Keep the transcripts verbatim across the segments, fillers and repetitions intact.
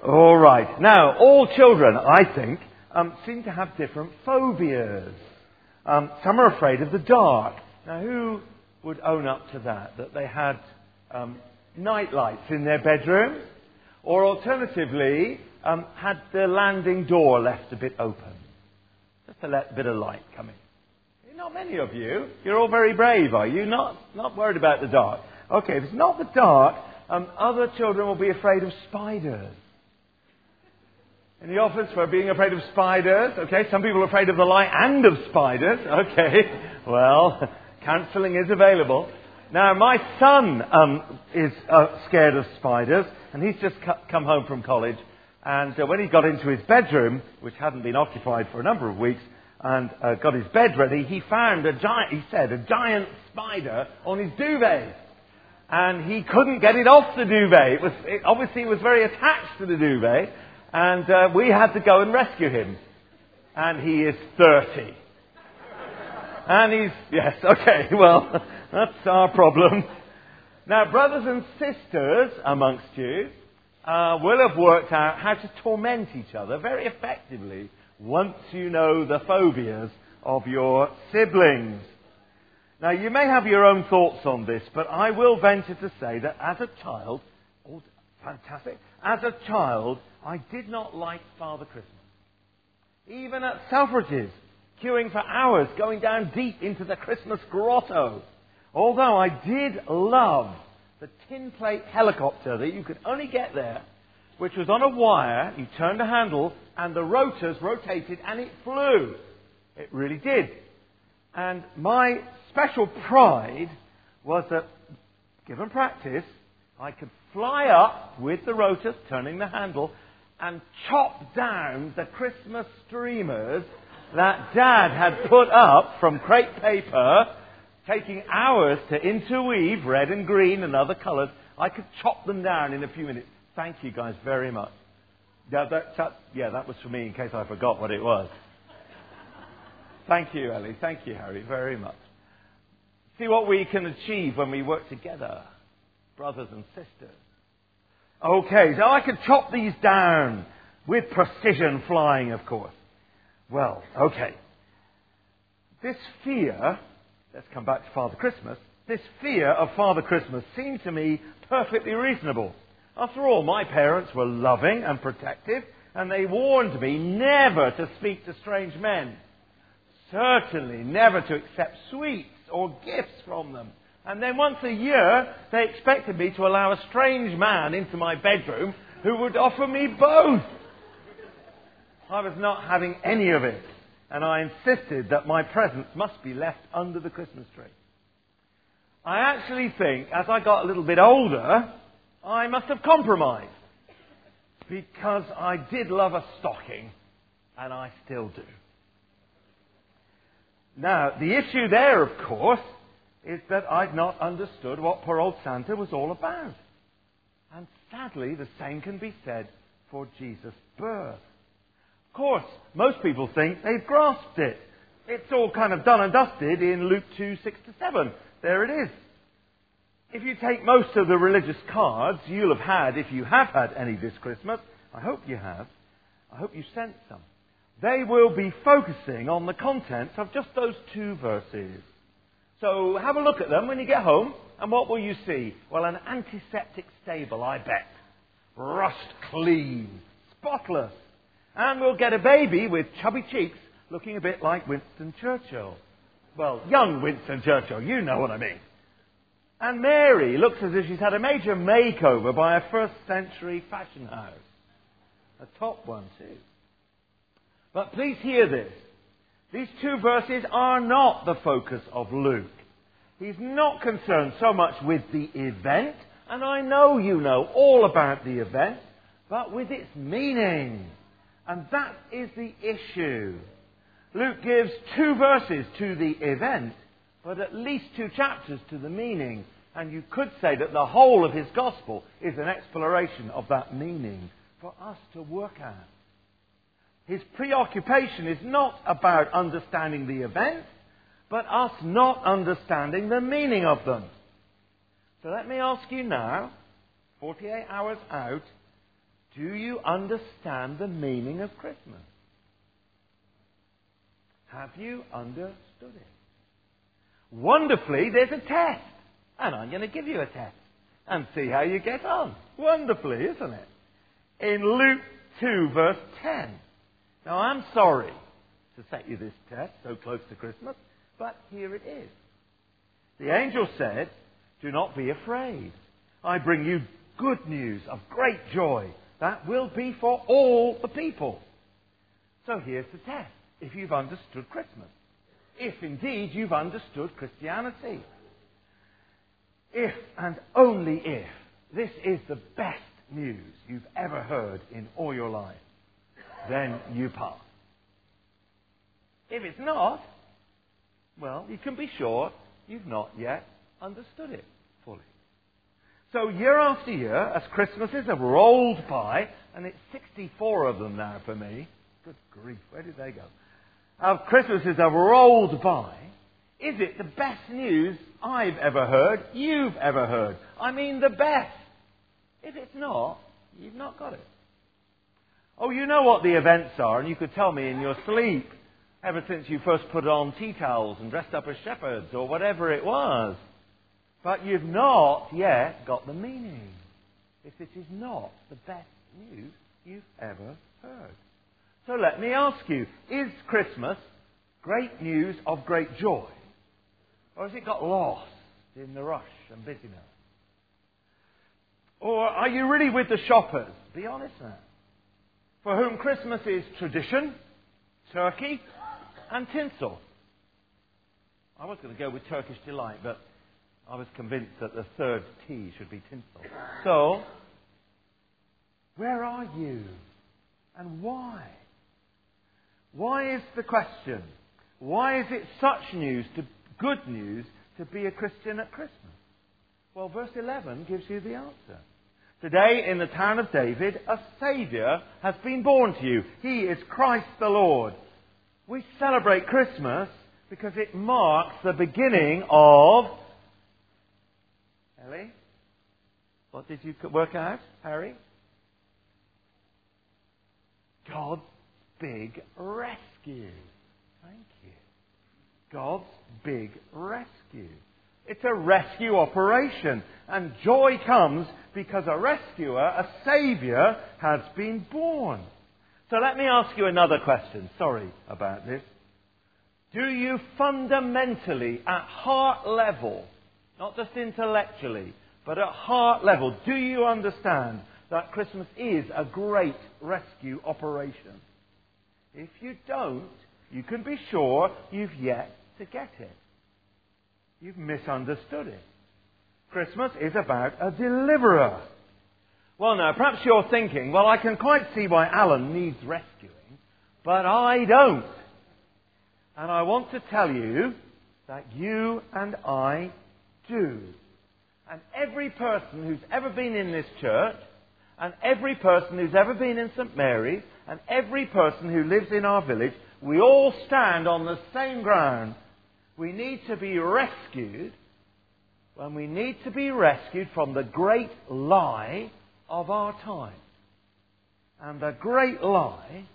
All right. Now, all children, I think, um, seem to have different phobias. Um, some are afraid of the dark. Now, who would own up to that? That they had um, night lights in their bedroom? Or alternatively, um, had the landing door left a bit open? Just to let a bit of light come in. Not many of you. You're all very brave, are you? Not, not worried about the dark. Okay, if it's not the dark, um, other children will be afraid of spiders. In the office, we're being afraid of spiders. Okay, some people are afraid of the light and of spiders. Okay, well, counselling is available. Now, my son um, is uh, scared of spiders, and he's just cu- come home from college. And uh, when he got into his bedroom, which hadn't been occupied for a number of weeks, and uh, got his bed ready, he found a giant, he said, a giant spider on his duvet. And he couldn't get it off the duvet. It was, it, obviously, it was very attached to the duvet. And uh, we had to go and rescue him. And he is thirty. And he's, yes, okay, well, that's our problem. Now, brothers and sisters amongst you uh, will have worked out how to torment each other very effectively once you know the phobias of your siblings. Now, you may have your own thoughts on this, but I will venture to say that as a child, oh, fantastic, as a child, I did not like Father Christmas. Even at Selfridges, queuing for hours, going down deep into the Christmas grotto. Although I did love the tin plate helicopter that you could only get there, which was on a wire, you turned a handle, and the rotors rotated, and it flew. It really did. And my special pride was that, given practice, I could fly up with the rotors, turning the handle, and chop down the Christmas streamers that Dad had put up from crepe paper, taking hours to interweave red and green and other colours. I could chop them down in a few minutes. Thank you guys very much. Yeah, that, that, yeah, that was for me in case I forgot what it was. Thank you, Ellie. Thank you, Harry, very much. See what we can achieve when we work together, brothers and sisters. Okay, so I could chop these down with precision flying, of course. Well, okay. This fear, let's come back to Father Christmas, this fear of Father Christmas seemed to me perfectly reasonable. After all, my parents were loving and protective, and they warned me never to speak to strange men. Certainly never to accept sweets or gifts from them. And then once a year, they expected me to allow a strange man into my bedroom who would offer me both. I was not having any of it, and I insisted that my presents must be left under the Christmas tree. I actually think, as I got a little bit older, I must have compromised, because I did love a stocking, and I still do. Now, the issue there, of course, is that I'd not understood what poor old Santa was all about. And sadly, the same can be said for Jesus' birth. Of course, most people think they've grasped it. It's all kind of done and dusted in Luke two, six to seven. There it is. If you take most of the religious cards you'll have had, if you have had any this Christmas, I hope you have, I hope you sent some, they will be focusing on the contents of just those two verses. So have a look at them when you get home, and what will you see? Well, an antiseptic stable, I bet. Rust clean, spotless. And we'll get a baby with chubby cheeks looking a bit like Winston Churchill. Well, young Winston Churchill, you know what I mean. And Mary looks as if she's had a major makeover by a first century fashion house. A top one, too. But please hear this. These two verses are not the focus of Luke. He's not concerned so much with the event, and I know you know all about the event, but with its meaning. And that is the issue. Luke gives two verses to the event, but at least two chapters to the meaning. And you could say that the whole of his gospel is an exploration of that meaning for us to work at. His preoccupation is not about understanding the events, but us not understanding the meaning of them. So let me ask you now, forty-eight hours out, Do you understand the meaning of Christmas? Have you understood it? Wonderfully, there's a test. And I'm going to give you a test. And see how you get on. Wonderfully, isn't it? In Luke two, verse ten. Now, I'm sorry to set you this test so close to Christmas, but here it is. The angel said, "Do not be afraid. I bring you good news of great joy that will be for all the people." So here's the test. If you've understood Christmas. If indeed you've understood Christianity. If and only if this is the best news you've ever heard in all your life, then you pass. If it's not, well, you can be sure you've not yet understood it fully. So year after year, as Christmases have rolled by, and it's sixty-four of them now for me. Good grief, where did they go? As Christmases have rolled by, is it the best news I've ever heard, you've ever heard? I mean the best. If it's not, you've not got it. Oh, you know what the events are, and you could tell me in your sleep, ever since you first put on tea towels and dressed up as shepherds or whatever it was. But you've not yet got the meaning. If it is not the best news you've ever heard. So let me ask you, is Christmas great news of great joy? Or has it got lost in the rush and busyness? Or are you really with the shoppers? Be honest now. For whom Christmas is tradition, turkey, and tinsel. I was going to go with Turkish delight, but I was convinced that the third T should be tinsel. So, where are you? And why? Why is the question? Why is it such news, to good news, to be a Christian at Christmas? Well, verse eleven gives you the answer. Today, in the town of David, a Saviour has been born to you. He is Christ the Lord. We celebrate Christmas because it marks the beginning of... Ellie? What did you work out, Harry? God's big rescue. Thank you. God's big rescue. It's a rescue operation. And joy comes because a rescuer, a Saviour, has been born. So let me ask you another question. Sorry about this. Do you fundamentally, at heart level, not just intellectually, but at heart level, do you understand that Christmas is a great rescue operation? If you don't, you can be sure you've yet to get it. You've misunderstood it. Christmas is about a deliverer. Well, now, perhaps you're thinking, well, I can quite see why Alan needs rescuing, but I don't. And I want to tell you that you and I do. And every person who's ever been in this church, and every person who's ever been in Saint Mary's, and every person who lives in our village, we all stand on the same ground. We need to be rescued, and we need to be rescued from the great lie of our time. And the great lie,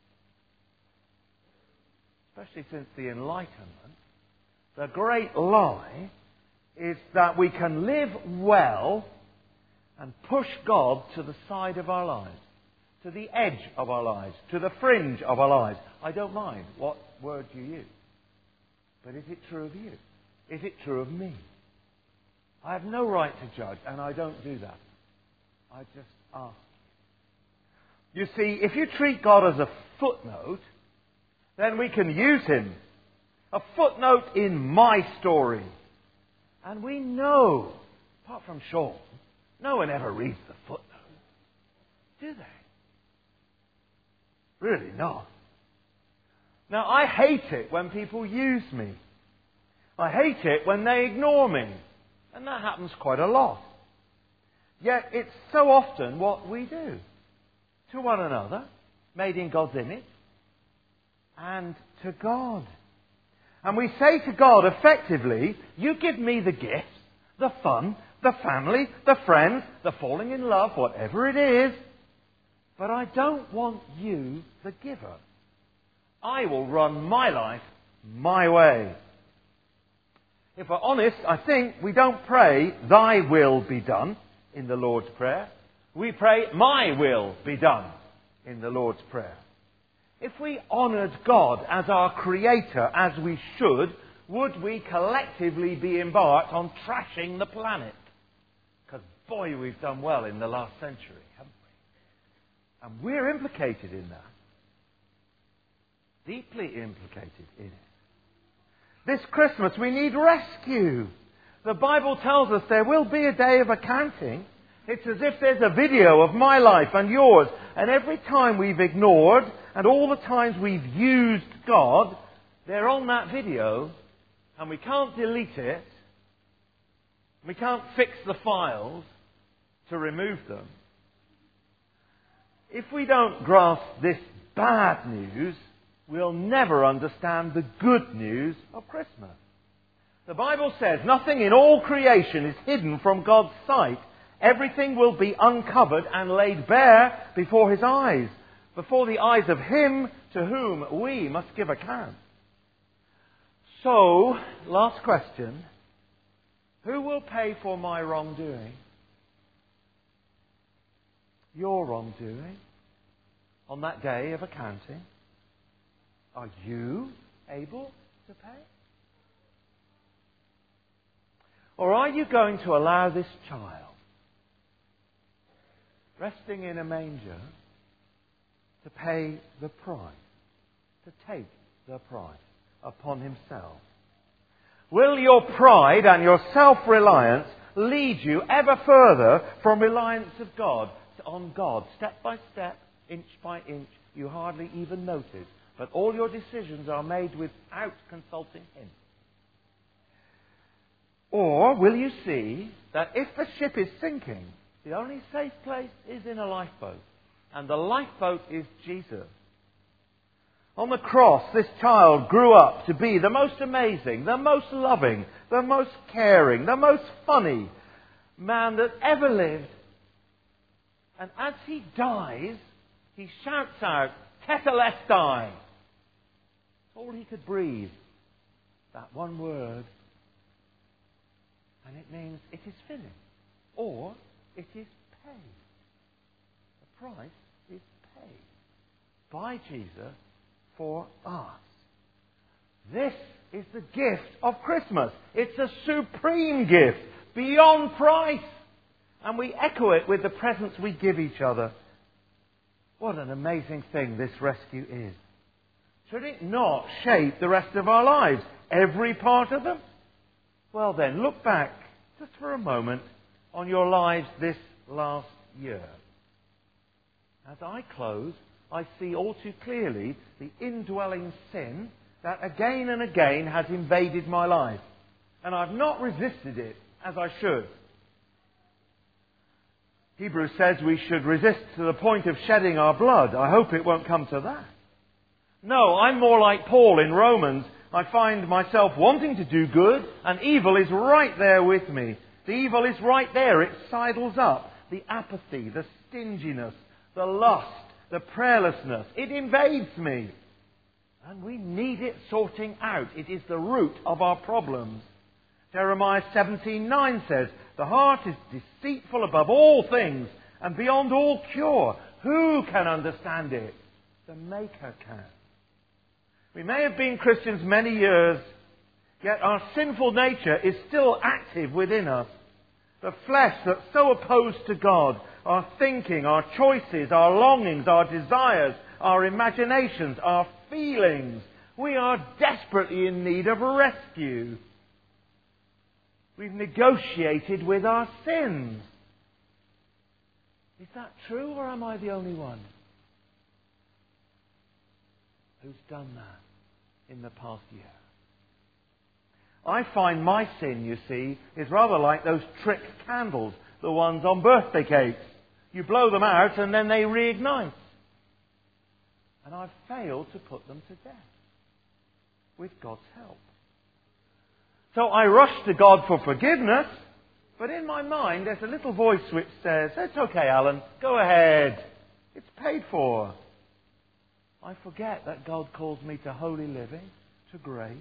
especially since the Enlightenment, the great lie is that we can live well and push God to the side of our lives, to the edge of our lives, to the fringe of our lives. I don't mind what word you use. But is it true of you? Is it true of me? I have no right to judge, and I don't do that. I just ask. You see, if you treat God as a footnote, then we can use him. A footnote in my story. And we know, apart from Sean, no one ever reads the footnote. Do they? Really not. Now, I hate it when people use me. I hate it when they ignore me. And that happens quite a lot. Yet it's so often what we do to one another, made in God's image, and to God. And we say to God effectively, you give me the gifts, the fun, the family, the friends, the falling in love, whatever it is, But I don't want you, the giver. I will run my life my way. If we're honest, I think we don't pray, Thy will be done in the Lord's Prayer. We pray, My will be done in the Lord's Prayer. If we honoured God as our Creator, as we should, would we collectively be embarked on trashing the planet? Because, boy, we've done well in the last century, haven't we? And we're implicated in that. Deeply implicated in it. This Christmas we need rescue. The Bible tells us there will be a day of accounting. It's as if there's a video of my life and yours. And every time we've ignored and all the times we've used God, they're on that video and we can't delete it. We can't fix the files to remove them. If we don't grasp this bad news, we'll never understand the good news of Christmas. The Bible says nothing in all creation is hidden from God's sight. Everything will be uncovered and laid bare before His eyes, before the eyes of Him to whom we must give account. So, last question. Who will pay for my wrongdoing? Your wrongdoing on that day of accounting? Are you able to pay? Or are you going to allow this child, resting in a manger, to pay the price, to take the price upon himself? Will your pride and your self-reliance lead you ever further from reliance of God on God, step by step, inch by inch? You hardly even notice. But all your decisions are made without consulting Him. Or will you see that if the ship is sinking, the only safe place is in a lifeboat. And the lifeboat is Jesus. On the cross, this child grew up to be the most amazing, the most loving, the most caring, the most funny man that ever lived. And as he dies, he shouts out, Tetelestai! All he could breathe, that one word, and it means it is finished, or it is paid. The price is paid by Jesus for us. This is the gift of Christmas. It's a supreme gift, beyond price, and we echo it with the presents we give each other. What an amazing thing this rescue is. Should it not shape the rest of our lives? Every part of them? Well then, look back just for a moment on your lives this last year. As I close, I see all too clearly the indwelling sin that again and again has invaded my life. And I've not resisted it as I should. Hebrews says we should resist to the point of shedding our blood. I hope it won't come to that. No, I'm more like Paul in Romans. I find myself wanting to do good, and evil is right there with me. The evil is right there. It sidles up. The apathy, the stinginess, the lust, the prayerlessness. It invades me. And we need it sorting out. It is the root of our problems. Jeremiah seventeen nine says, the heart is deceitful above all things and beyond all cure. Who can understand it? The Maker can. We may have been Christians many years, yet our sinful nature is still active within us. The flesh that's so opposed to God, our thinking, our choices, our longings, our desires, our imaginations, our feelings. We are desperately in need of rescue. We've negotiated with our sins. Is that true, or am I the only one who's done that in the past year? I find my sin, you see, is rather like those trick candles, the ones on birthday cakes. You blow them out and then they reignite. And I've failed to put them to death with God's help. So I rush to God for forgiveness, but in my mind there's a little voice which says, it's okay, Alan, go ahead. It's paid for. I forget that God calls me to holy living, to grace.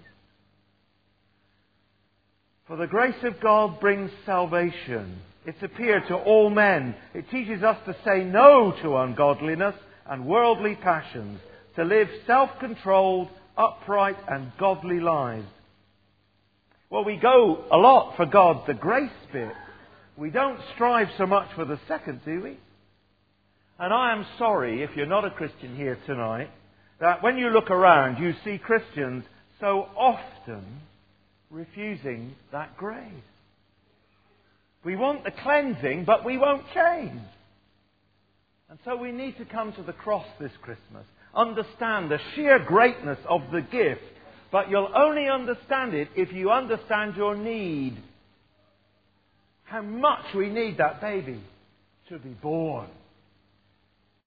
For the grace of God brings salvation. It's appeared to all men. It teaches us to say no to ungodliness and worldly passions, to live self-controlled, upright and godly lives. Well, we go a lot for God, the grace bit. We don't strive so much for the second, do we? And I am sorry, if you're not a Christian here tonight, that when you look around, you see Christians so often refusing that grace. We want the cleansing, but we won't change. And so we need to come to the cross this Christmas. Understand the sheer greatness of the gift. But you'll only understand it if you understand your need. How much we need that baby to be born.